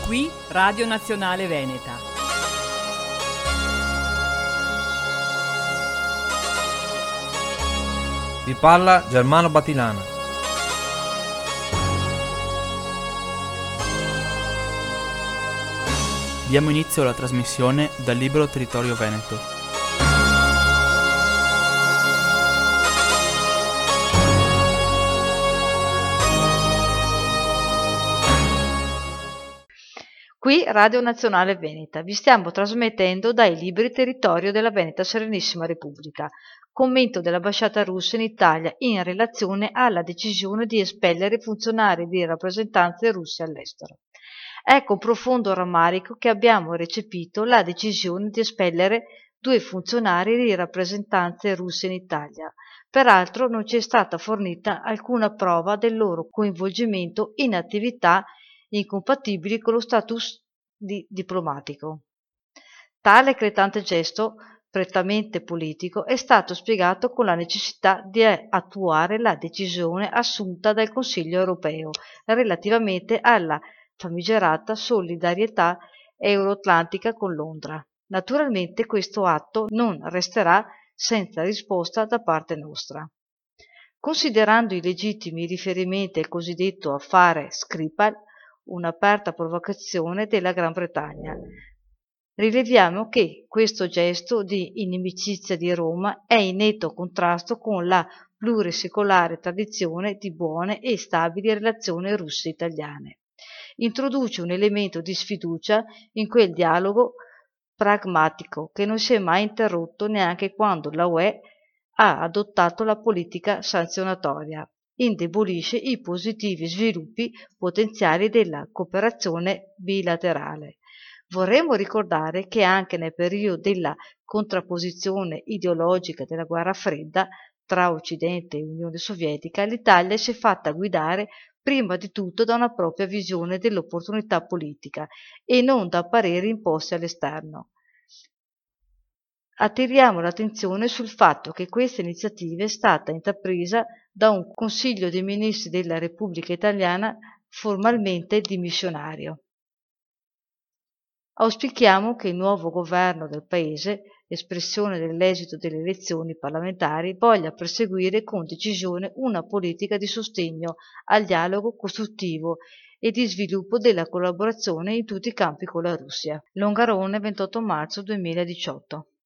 Qui Radio Nazionale Veneta. Vi parla Germano Batilana. Diamo inizio alla trasmissione dal libro Territorio Veneto. Qui Radio Nazionale Veneta, vi stiamo trasmettendo dai libri Territorio della Veneta Serenissima Repubblica, commento dell'ambasciata russa in Italia in relazione alla decisione di espellere funzionari di rappresentanze russe all'estero. È con profondo rammarico che abbiamo recepito la decisione di espellere 2 funzionari di rappresentanze russe in Italia. Peraltro non ci è stata fornita alcuna prova del loro coinvolgimento in attività incompatibili con lo status diplomatico. Tale eclatante gesto, prettamente politico, è stato spiegato con la necessità di attuare la decisione assunta dal Consiglio europeo relativamente alla famigerata solidarietà euroatlantica con Londra. Naturalmente questo atto non resterà senza risposta da parte nostra. Considerando i legittimi riferimenti al cosiddetto affare Skripal, un'aperta provocazione della Gran Bretagna, rileviamo che questo gesto di inimicizia di Roma è in netto contrasto con la plurisecolare tradizione di buone e stabili relazioni russe-italiane. Introduce un elemento di sfiducia in quel dialogo pragmatico che non si è mai interrotto neanche quando la UE ha adottato la politica sanzionatoria, indebolisce i positivi sviluppi potenziali della cooperazione bilaterale. Vorremmo ricordare che anche nel periodo della contrapposizione ideologica della guerra fredda tra Occidente e Unione Sovietica, l'Italia si è fatta guidare prima di tutto da una propria visione dell'opportunità politica e non da pareri imposti all'esterno. Attiriamo l'attenzione sul fatto che questa iniziativa è stata intrapresa da un Consiglio dei Ministri della Repubblica Italiana formalmente dimissionario. Auspichiamo che il nuovo governo del Paese, espressione dell'esito delle elezioni parlamentari, voglia perseguire con decisione una politica di sostegno al dialogo costruttivo e di sviluppo della collaborazione in tutti i campi con la Russia. Longarone, 28 marzo 2018.